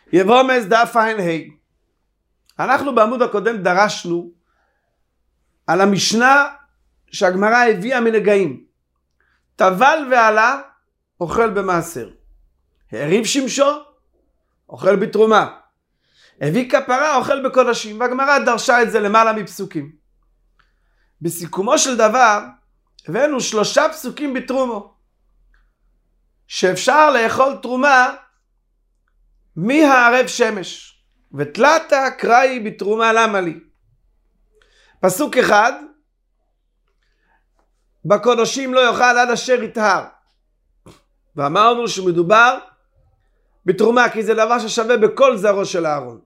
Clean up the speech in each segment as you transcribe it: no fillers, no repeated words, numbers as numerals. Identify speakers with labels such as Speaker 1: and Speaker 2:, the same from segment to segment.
Speaker 1: יבומס דף ע"ה. אנחנו בעמוד הקודם דרשנו על המשנה שהגמרא הביאה מנגעים. טבל ועלה אוכל במעשר, העריב שמשו אוכל בתרומה, הביא כפרה אוכל בקודשים. והגמרא דרשה את זה למעלה מפסוקים. בסיכומו של דבר הבאנו 3 פסוקים בתרומו שאפשר לאכול תרומה מהערב שמש. ותלתה קראי בתרומה למה לי. פסוק 1, בקודשים לא יאכל עד אשר יטהר. ואמרנו שמדובר בתרומה כי זה דבר ששווה בכל זרעו של אהרון.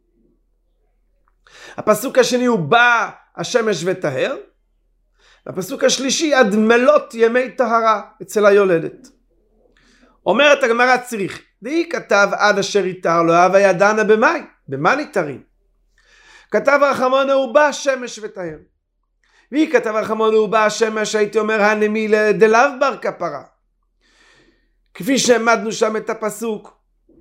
Speaker 1: הפסוק השני הוא בא השמש וטהר. והפסוק השלישי עד מלות ימי טהרה אצל היולדת. אומרת הגמרא צריך די כתב עד אשר יטהר לא הווה ידענה במאי, במה נטהרים? כתב רחמונה הוא בא השמש וטהר. והיא כתב רחמונה הוא בא השמש, הייתי אומר הנמי דלאו בר כפרה, כפי שהעמדנו שם את הפסוק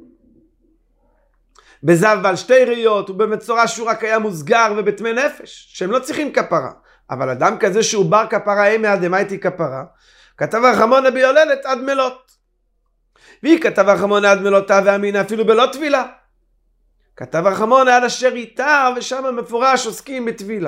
Speaker 1: בזב ועל 2 ראיות ובמצורע שהוא רק היה מוסגר ובטמא נפש שהם לא צריכים כפרה. אבל אדם כזה שהוא בר כפרה אימא דמייתי כפרה, כתב רחמונה ביולדת עד מלות. והיא כתב רחמונה עד מלותה ואמין אפילו בלא טבילה. כתב רחמונה עד אשר יטהר, ושם מפורש עוסקים בטבילה.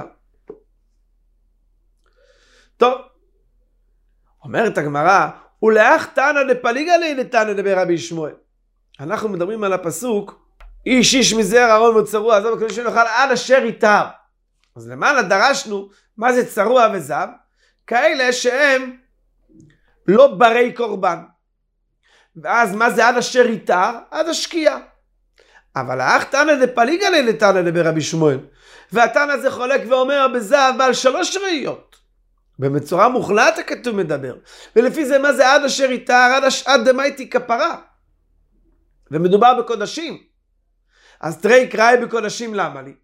Speaker 1: טוב, אומרת הגמרא ולאח תנא דפליגה ליה לתנא דברבי שמואל. אנחנו מדברים על הפסוק איש איש מזרע אהרון וצרוע עזוב הקדוש שנאכל עד אשר יטהר. אז למעלה דרשנו מה זה צרוע וזב, כאלה שהם לא ברי קורבן. ואז מה זה עד אשר יטהר? עד השקיעה. אבל האח תנא דפליגה ליה לתנא דברבי שמואל, והתנא זה חולק ואומר בזב בעל 3 ראיות. במצורע מוחלט הכתוב מדבר, ולפי זה מה זה עד אשר יטהר? עד דמייתי כפרה, ומדובר בקודשים. אז תראי קראי בקודשים למה לי?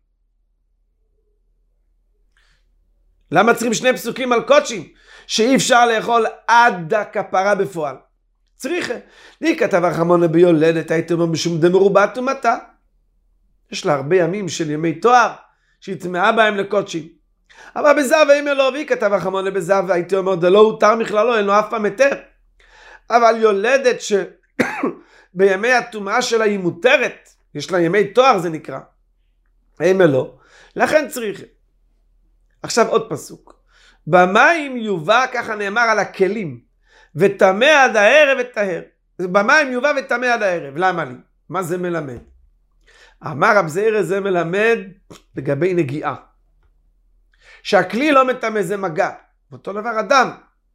Speaker 1: למה צריכים 2 פסוקים על קודשים שאי אפשר לאכול עד הכפרה בפועל? צריכה. לי כתב רחמונה ביולדת הייתי אומר משום דמרובה טומאתה. יש לה הרבה ימים של ימי תואר שהיא טמאה בהם לקודשים. אבל בזב אימא לא, והיא כתב רחמונה בזב הייתי אומר דלא הותר מכללו, אין לו אף פעם היתר. אבל יולדת שבימי הטומאה שלה היא מותרת, יש לה ימי תואר זה נקרא, אימא לא, לכן צריכה. עכשיו עוד פסוק. במים יובא, ככה נאמר על הכלים, וטמא עד הערב וטהר. במים יובא וטמא עד הערב. למה לי? מה זה מלמד? אמר רב זעירא זה מלמד לגבי נגיעה. שהכלי לא מטמא זה מגע. ואותו דבר אדם.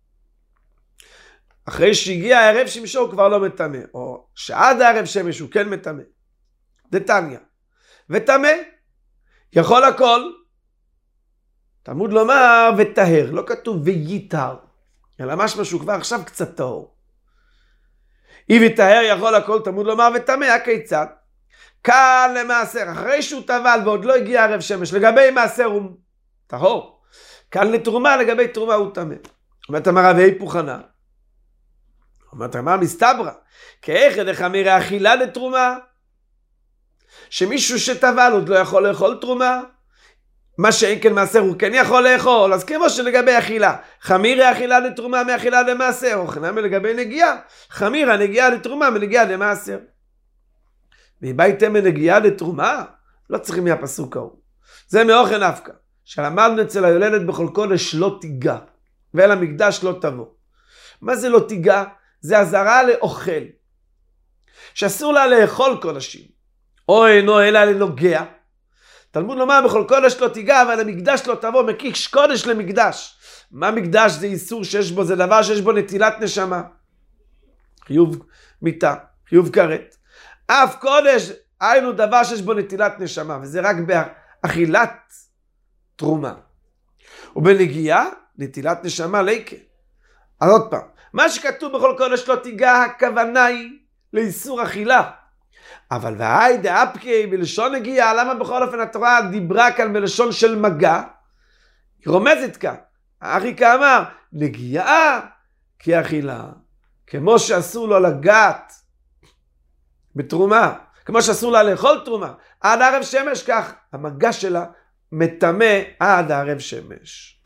Speaker 1: אחרי שהגיע הערב שמשו הוא כבר לא מטמא. או שעד הערב שמש הוא כן מטמא. דתניא. וטמא. יכול הכל. תלמוד לומר וטהר. לא כתוב ויטהר. אלא משמע שהוא כבר עכשיו קצת טהור. אם יטהר יכול הכל, תלמוד לומר וטמא, הכיצד? כאן למעשר, אחרי שהוא טבל ועוד לא הגיע ערב שמש, לגבי מעשר הוא טהור. כאן לתרומה, לגבי תרומה הוא טמא. אומרת אמרה והיפוך הנא. אומרת אמרה מסתברא, כאיכא דחמירא אכילה לתרומה, שמישהו שטבל עוד לא יכול לאכול תרומה, מה שאין כן מעשר הוא כן יכול לאכול. אז כמו שלגבי אכילה, חמירה אכילה לתרומה מאכילה למעשר, או חנמי לגבי נגיעה, חמירה נגיעה לתרומה מנגיעה למעשר. והבאתם מנגיעה לתרומה, לא צריכים מהפסוק ההוא. זה מאוכן נפקא, שלמדנו אצל היולדת בכל קודש לא תיגע, ואל המקדש לא תבוא. מה זה לא תיגע? זה אזהרה לאוכל, שאסור לה לאכול קודשים, או אינו אלא לנוגע. תלמוד לומר בכל קודש לא תיגע, אבל המקדש לא תבוא, מקיש קודש למקדש. מה מקדש? זה איסור שיש בו, זה דבר שיש בו נטילת נשמה. חיוב מיטה, חיוב כרת. אף קודש היינו דבר שיש בו נטילת נשמה, וזה רק באכילת תרומה. ובנגיעה, נטילת נשמה ליקה. אז עוד פעם, מה שכתוב בכל קודש לא תיגע, הכוונה היא לאיסור אכילה. אבל והי דאפקי בלשון נגיעה, למה בכל אופן התורה דיברה כאן בלשון של מגע? היא רומזת כאן. האחי כאמר, נגיעה כאכילה. כמו שאסור לו לגעת בתרומה, כמו שאסור לה לאכול תרומה עד ערב שמש, כך המגע שלה מטמא עד ערב שמש.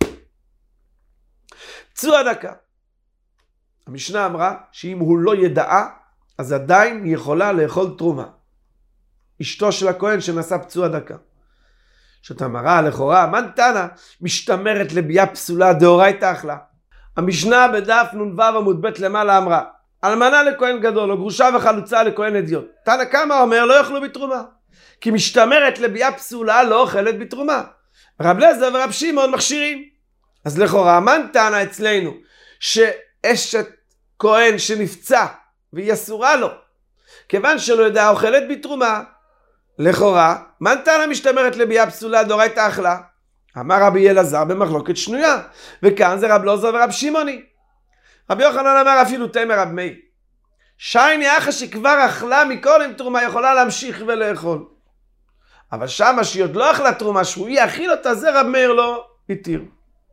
Speaker 1: פצוע דקה, המשנה אמרה שאם הוא לא ידעה, אז עדיין היא יכולה לאכול תרומה. אשתו של הכהן שנשא פצוע דקה. שאתה מראה לכאורה, מן תנא משתמרת לביאה פסולה דאורייתא אכלה. המשנה בדף נ"ו עמוד ב' למעלה אמרה, אלמנה לכהן גדול או גרושה וחלוצה לכהן אדיוט. תנא קמא אומר לא יאכלו בתרומה, כי משתמרת לביאה פסולה לא אוכלת בתרומה. רב אליעזר ורב שמעון מכשירים. אז לכאורה מן תנא אצלנו שאשת כהן שנפצע והיא אסורה לו, כיוון שלא יודע אוכלת בתרומה, לכאורה מן תנא משתמרת לביאה פסולה דאורייתא אכלה. אמר רבי אלעזר במחלוקת שנויה, וכאן זה רב אליעזר ורב שמעוני. רבי יוחנן אמר אפילו תמר רב מאיר, שייני אחא שכבר אכלה מקודם תרומה יכולה להמשיך ולאכול, אבל שמה שהיא עוד לא אכלה תרומה שהוא יאכיל אותה, זה רב מאיר לא התיר.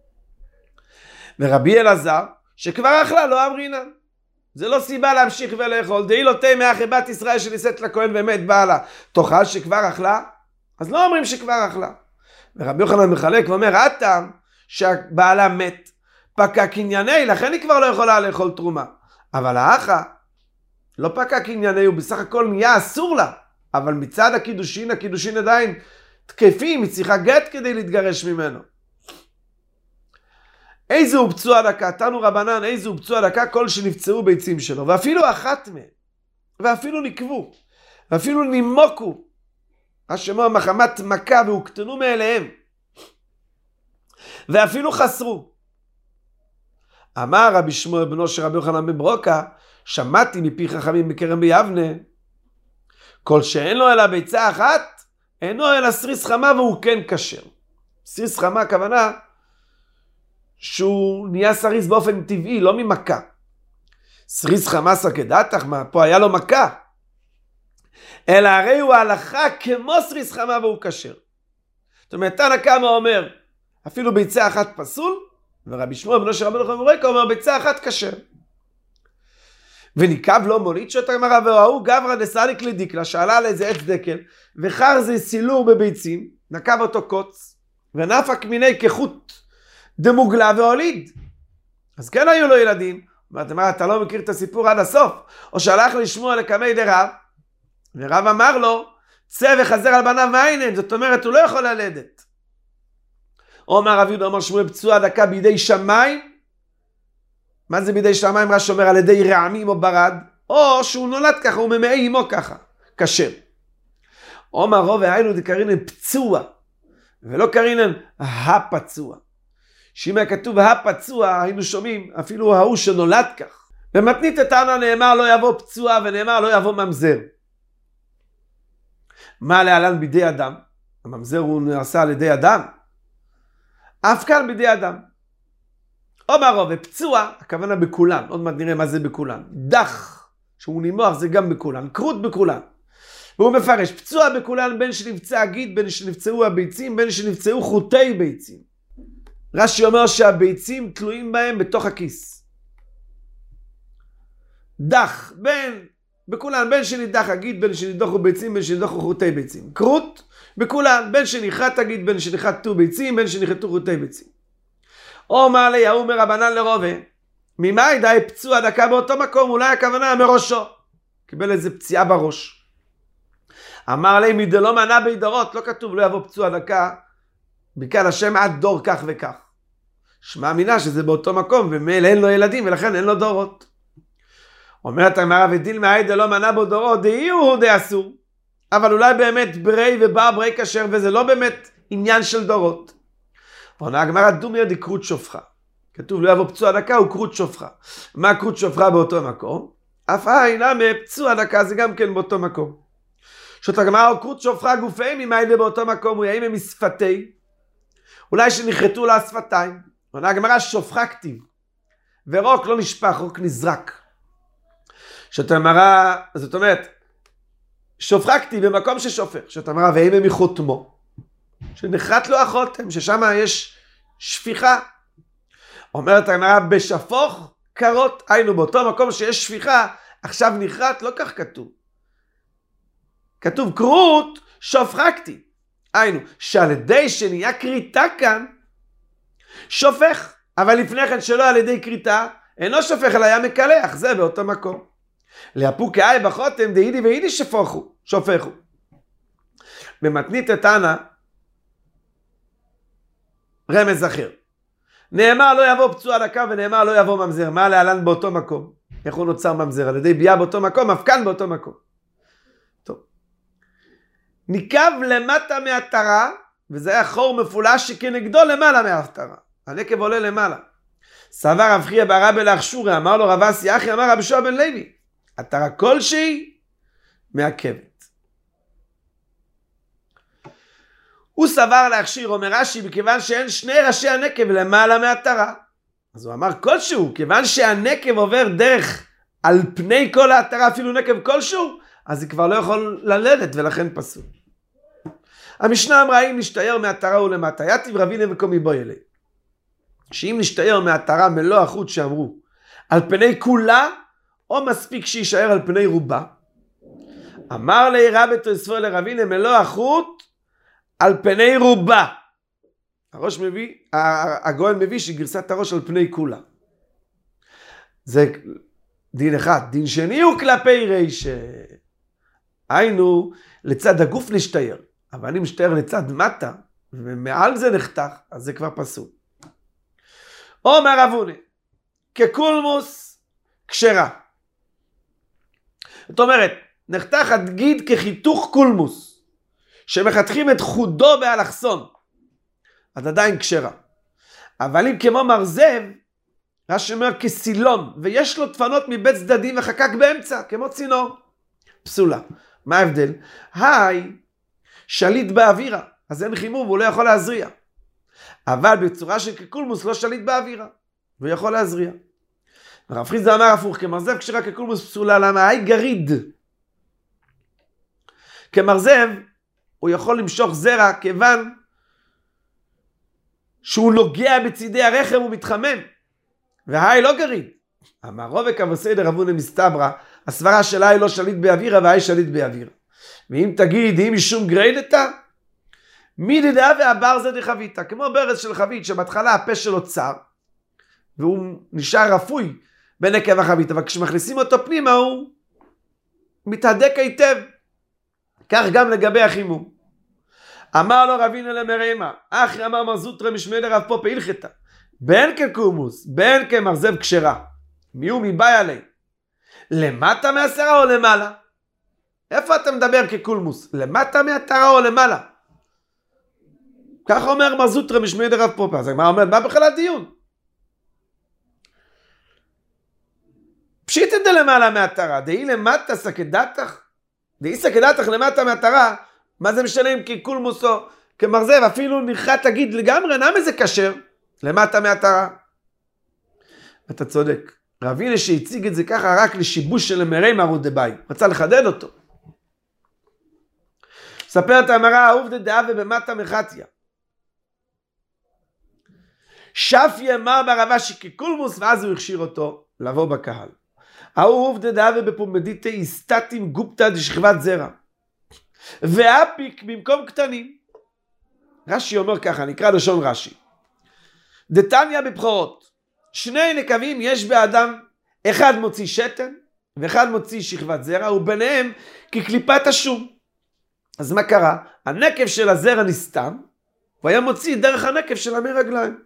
Speaker 1: ורבי אלעזר שכבר אכלה לא אמרינן, זה לא סיבה להמשיך ולאכול. דאי לא תמא אחי בת ישראל שנישאת לכהן ומת בעלה, תאכל שכבר אכלה? אז לא אומרים שכבר אכלה. ורבי יוחנן מחלק ואומר, הטעם שהבעלה מת פקע קנייני, לכן היא כבר לא יכולה לאכול תרומה. אבל האחה לא פקע קנייני, הוא בסך הכל נהיה אסור לה, אבל מצד הקידושין, הקידושין עדיין תקפים, היא צריכה גט כדי להתגרש ממנו. איזה הוא פצוע דקה? תנו רבנן, איזה הוא פצוע דקה? כל שנפצעו ביצים שלו, ואפילו אחת מהם, ואפילו נקבו, ואפילו נימוקו, השמו מחמת מכה והוקטנו מאליהם, ואפילו חסרו. אמר רבי שמואל בנו של רבי יוחנן בן ברוקה, שמעתי מפי חכמים בכרם ביבנה, כל שאין לו אלא ביצה אחת, אינו אלא סריס חמה והוא כן כשר. סריס חמה הכוונה שהוא נהיה סריס באופן טבעי, לא ממכה. סריס חמה סקדתך, מה פה היה לו מכה, אלא הרי הוא ההלכה כמו סריס חמה והוא כשר. זאת אומרת, תנא קמא אומר אפילו ביצה אחת פסול, ורבי שמואל בנו של רבי יוחנן בן ברוקה אומר ביצה אחת כשר. וניקב לו מוליד שוטר הגמרא, וראו גברא דסליק לדיקלה, שעלה על איזה עץ דקל, וחר זה סילור בביצים, נקב אותו קוץ, ונפק מיני כחוט דמוגלה והוליד. אז כן היו לו ילדים. אמר, אתה לא מכיר את הסיפור עד הסוף? או שהלך לשמוע לקמי דרב, ורב אמר לו, צא וחזר על בניו מעינן, זאת אומרת, הוא לא יכול ללדת. או אמר רב יהודה, אומר שמואל פצוע דקה בידי שמיים. מה זה בידי שמיים? רש"י אומר על ידי רעמים או ברד, או שהוא נולד ככה, הוא ממאי עמו ככה, כשר. אומר רוב והיינו דקרינן פצוע, ולא קרינן הפצוע. שאם היה כתוב הפצוע, היינו שומעים אפילו ההוא שנולד כך. במתנית תנא נאמר לא יבוא פצוע, ונאמר לא יבוא ממזר. מה להלן בידי אדם? הממזר הוא נעשה על ידי אדם. אף כאן בידי אדם. אומר רוב, ופצוע, הכוונה בכולן, עוד מעט נראה מה זה בכולן. דח, שהוא נימוח, זה גם בכולן. קרות בכולן. והוא מפרש, פצוע בכולן בין שנפצע גיד, בין שנפצעו הביצים, בין שנפצעו חוטי ביצים. רש"י אומר שהביצים תלויים בהם בתוך הכיס. דח, בכולן, בין שנידח הגיד, בין שנידחו ביצים, בין שנידחו חוטי ביצים. קרות בכולן, בין שניחת הגיד, בין שניחתו ביצים, בין שניחתו חוטי ביצים. אומר ליהו מרבנן לרובה, ממה ידעי פצוע דקה באותו מקום? אולי הכוונה מראשו, קיבל איזה פציעה בראש. אמר לי מדלא מנה בידרות, לא כתוב לא יבוא פצוע דקה, בקהל השם עד דור כך וכך. שמע מינה שזה באותו מקום, ומאל אין לו ילדים ולכן אין לו דורות. אומרת הגמרא, ודין מאי דלא מנה בו דורות, דאי הוא די אסור, אבל אולי באמת ברי ובר ברי כשר, וזה לא באמת עניין של דורות. עונה הגמרא, דומיה דקרות שופחה. כתוב לא יבוא פצוע דקה, הוא קרות שופחה. מה קרות שופחה באותו מקום? אף אינה מפצוע דקה, זה גם כן באותו מקום. שוט הגמרא, הוא קרות שופחה גופי ממיידה באותו מקום, הוא יאים הם משפתי, אולי שנחרטו לה שפתיים. עונה הגמרא, שופחה כתיב, ורוק לא נשפך, רוק נזרק. שוט הגמרא, זאת אומרת, שופחה כתיב במקום ששופך. שוט הגמרא, ואים הם מחותמו. שנחרט לו החותם, ששם יש שפיכה. אומרת הגמרא, בשפוך קרות, היינו באותו מקום שיש שפיכה, עכשיו נחרט, לא כך כתוב. כתוב כרות שופכתי. היינו, שעל ידי שנהיה כריתה כאן, שופך. אבל לפני כן שלא על ידי כריתה, אינו שופך אלא היה מקלח, זה באותו מקום. להפוק כאי בחותם דהידי והידי שופכו. במתנית תנא, רמז אחר. נאמר לא יבוא פצוע דקה ונאמר לא יבוא ממזר. מה להלן באותו מקום? איך הוא נוצר ממזר? על ידי ביאה באותו מקום, אף כאן באותו מקום. טוב. ניקב למטה מהתרה, וזה היה חור מפולש שכנגדו למעלה מההפטרה. הנקב עולה למעלה. סבר רב חייא בר אבא לאחשורי, אמר לו רב אסי אחי, אמר רבי יהושע בן לוי, התרה כלשהי מעכבת. הוא סבר להכשיר, אומר רש"י, מכיוון שאין שני ראשי הנקב למעלה מהתרה. אז הוא אמר כלשהו, כיוון שהנקב עובר דרך על פני כל ההתרה, אפילו נקב כלשהו, אז היא כבר לא יכול ללדת ולכן פסול. המשנה אמרה, אם נשתייר מהתרה ולמטה, יתיב רבי למקומי בו ילי. שאם נשתייר מהתרה מלוא החוט שאמרו, על פני כולה, או מספיק שישאר על פני רובה. אמר לי רבי תוספו לרבינה מלוא החוט, על פני רובה. הראש מביא, הגאון מביא שגרסת הראש על פני כולה. זה דין אחד. דין שני הוא כלפי רישה. היינו, לצד הגוף נשתייר. אבל אני משתייר לצד מטה, ומעל זה נחתך, אז זה כבר פסול. אומר רב הונא, כקולמוס כשרה. זאת אומרת, נחתך הגיד כחיתוך קולמוס, שמחתכים את חודו באלכסון, אז עדיין כשרה. אבל אם כמו מרזב, רש"י אומר כסילון, ויש לו דפנות מבית צדדים וחקק באמצע, כמו צינור, פסולה. מה ההבדל? היי, שליט באווירה, אז אין חימום והוא לא יכול להזריע. אבל בצורה של כקולמוס לא שליט באווירה, והוא יכול להזריע. הרב חיסדא אמר הפוך, כמרזב כשרה כקולמוס פסולה, למה? היי גריד. כמרזב הוא יכול למשוך זרע כיוון שהוא נוגע בצידי הרחם ומתחמם. והי לא גריד. אמר רובק אבוסי דרב הונא מסתברא, הסברה שלה היא לא שליט באווירה והי שליט באווירה. ואם תגיד, אם משום גרידתה, מי דדעה והבר זה דחביתה, כמו ברז של חבית שבהתחלה הפה שלו צר, והוא נשאר רפוי בנקב החבית, אבל כשמכניסים אותו פנימה הוא מתהדק היטב. כך גם לגבי החימום. אמר לו רבינו למריימה, אחי אמר מר זוטרא משמי דרב פופא הלכתא, בין כקולמוס, בין כמרזב כשרה. מי הוא מבאי עלי? למטה מהשרה או למעלה? איפה אתה מדבר כקולמוס? למטה מהתרה או למעלה? כך אומר מר זוטרא משמי דרב פופא. אז מה אומר? מה בכלל הדיון? פשיטא דלמעלה מהתרה, דהי למטה סקדתך, דהי סקדתך למטה מהתרה, מה זה משנה אם כקולמוס או כמרזב? אפילו נחת תגיד לגמרי, למה זה כשר למטה מהתרה? אתה צודק. רב הונא שהציג את זה ככה רק לשיבוש של מריימה רודבאי, רצה לחדד אותו. ספר את המראה עובדא דהווה במטה מחתיה. שפי אמר ברב אשי כקולמוס, ואז הוא הכשיר אותו לבוא בקהל. עובדא דהווה בפומדיתא אסתתים גופתא דשכבת זרע. ואפיק במקום קטנים. רש"י אומר ככה, נקרא לשון רש"י. דתניא בבכורות, שני נקבים יש באדם, אחד מוציא שתן ואחד מוציא שכבת זרע, וביניהם כקליפת השום. אז מה קרה? הנקב של הזרע נסתם, הוא היה מוציא דרך הנקב של המי רגליים.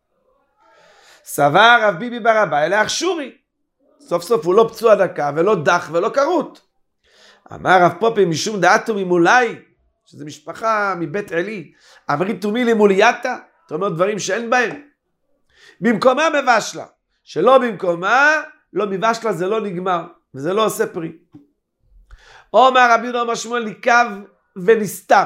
Speaker 1: סבר רב ביבי בר אבאי לאחשורי, סוף סוף הוא לא פצוע דקה ולא דח ולא כרות. אמר רב פופא משום דעתו ממולי, שזה משפחה מבית עלי, אמרי תומי למולייתא, זאת אומרת דברים שאין בהם. במקומה מבשלה, שלא במקומה, לא מבשלה זה לא נגמר, וזה לא עושה פרי. אומר רבי יהודה אומר שמואל ניקב ונסתר.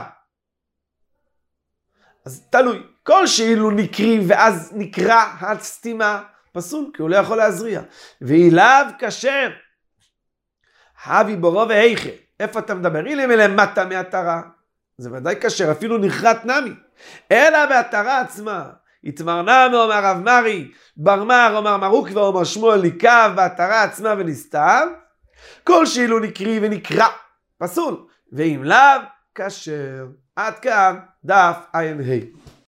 Speaker 1: אז תלוי, כל שאילו נקרי ואז נקרא הסתימה, פסול, כי הוא לא יכול להזריע. ואילב כשר, הבי בורו והיכה. איפה אתה מדבר? אילם למטה מהתרה. זה ודאי כשר, אפילו נחרט נמי. אלא בהתרה עצמה. התמרננו, אומר רב מרי, ברמר, אומר מרוק ואומר שמואל ניקב בהתרה עצמה ונסתר. כל שאילו נקרי ונקרא, פסול. ואם לאו, כשר. עד כאן דף ע"ה.